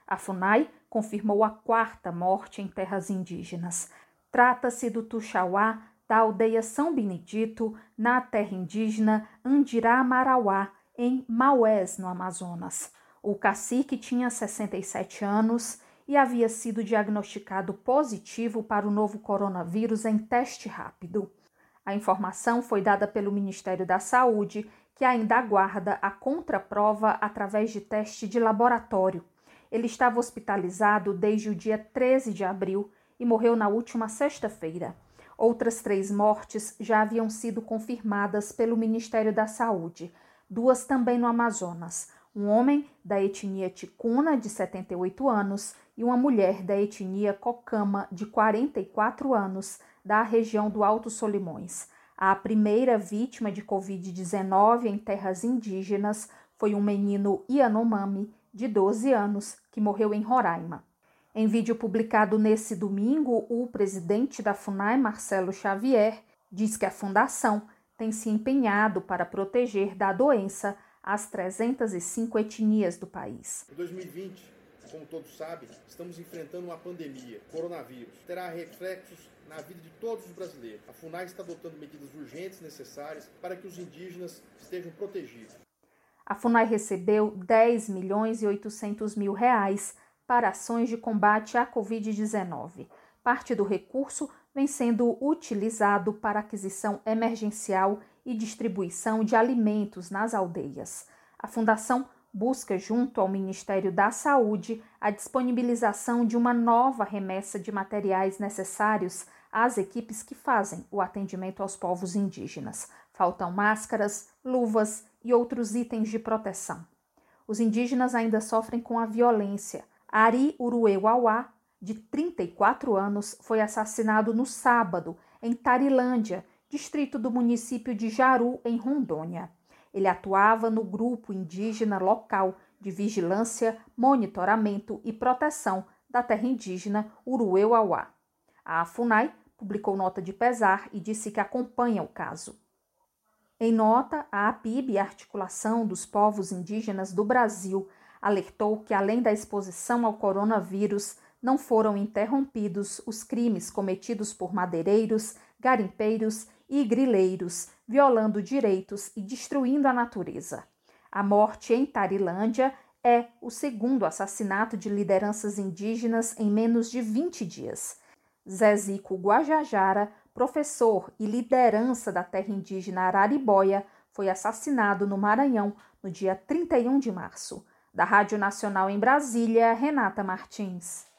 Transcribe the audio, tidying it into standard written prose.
A FUNAI confirmou a 4ª morte em terras indígenas. Trata-se do Tuxauá, da aldeia São Benedito, na terra indígena Andirá-Marauá, em Maués, no Amazonas. O cacique tinha 67 anos e havia sido diagnosticado positivo para o novo coronavírus em teste rápido. A informação foi dada pelo Ministério da Saúde, que ainda aguarda a contraprova através de teste de laboratório. Ele estava hospitalizado desde o dia 13 de abril e morreu na última sexta-feira. Outras 3 mortes já haviam sido confirmadas pelo Ministério da Saúde, 2 também no Amazonas. Um homem da etnia ticuna, de 78 anos, e uma mulher da etnia cocama, de 44 anos, da região do Alto Solimões. A primeira vítima de Covid-19 em terras indígenas foi um menino Yanomami, de 12 anos, que morreu em Roraima. Em vídeo publicado nesse domingo, o presidente da FUNAI, Marcelo Xavier, diz que a fundação tem se empenhado para proteger da doença as 305 etnias do país. Em 2020, como todos sabem, estamos enfrentando uma pandemia, coronavírus. Terá reflexos na vida de todos os brasileiros. A FUNAI está adotando medidas urgentes necessárias para que os indígenas estejam protegidos. A FUNAI recebeu R$10.800.000 para ações de combate à Covid-19. Parte do recurso vem sendo utilizado para aquisição emergencial e distribuição de alimentos nas aldeias. A Fundação busca, junto ao Ministério da Saúde, a disponibilização de uma nova remessa de materiais necessários às equipes que fazem o atendimento aos povos indígenas. Faltam máscaras, luvas e outros itens de proteção. Os indígenas ainda sofrem com a violência. Ari Uruewauá, de 34 anos, foi assassinado no sábado, em Tarilândia, distrito do município de Jaru, em Rondônia. Ele atuava no grupo indígena local de vigilância, monitoramento e proteção da terra indígena Uruewauá. A FUNAI publicou nota de pesar e disse que acompanha o caso. Em nota, a APIB, a Articulação dos Povos Indígenas do Brasil, alertou que, além da exposição ao coronavírus, não foram interrompidos os crimes cometidos por madeireiros, garimpeiros e grileiros, violando direitos e destruindo a natureza. A morte em Tarilândia é o segundo assassinato de lideranças indígenas em menos de 20 dias. Zezico Guajajara, professor e liderança da terra indígena Araribóia, foi assassinado no Maranhão no dia 31 de março. Da Rádio Nacional em Brasília, Renata Martins.